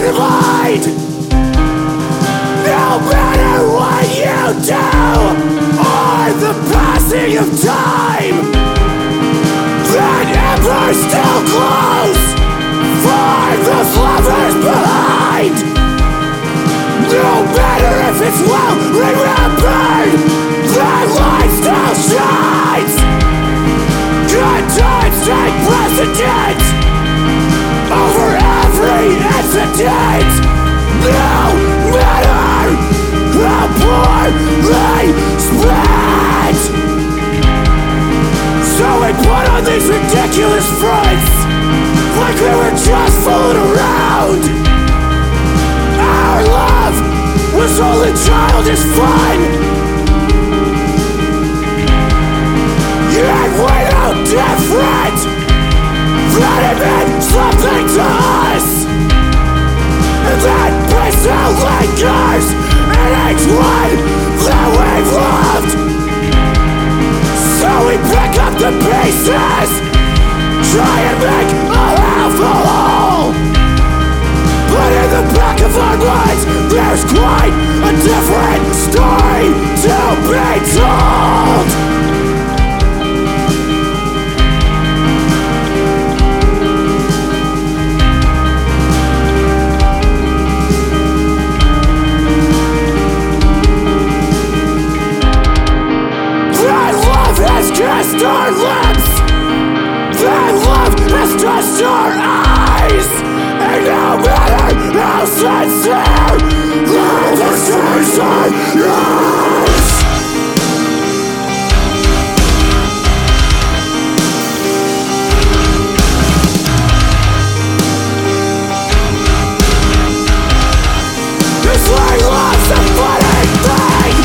mind. No matter what you do, or the passing of time, that emperor still glows for the lovers behind. No matter if it's well remembered, that light still shines. Good times take precedence over every incident. No matter how poorly spent. So we put on these ridiculous fronts, like we were just fooling around. Our love was only childish fun, yet we're no different. That it meant something to us, and that brings out lingers in each one that we've loved. So we pick up the pieces, try and make a half a whole. But in the back of our minds, there's quite a different story to be told. Kissed our lips, that love has touched our eyes, and no matter how sincere the conversation is, this way love's a funny thing.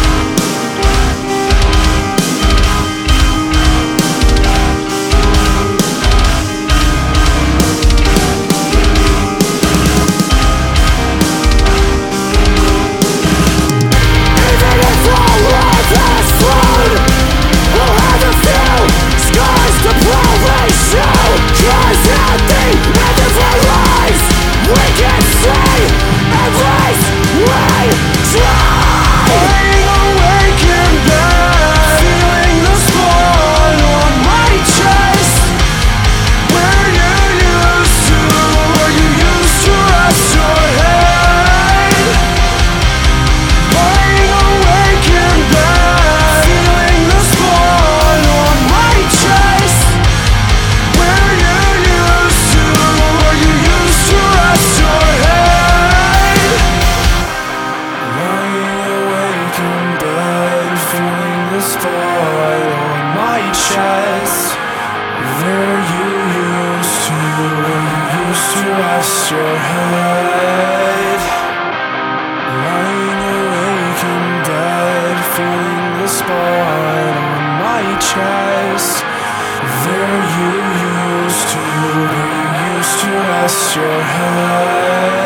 Rest your head, lying awake in bed, feeling the spot on my chest. There you used to rest your head.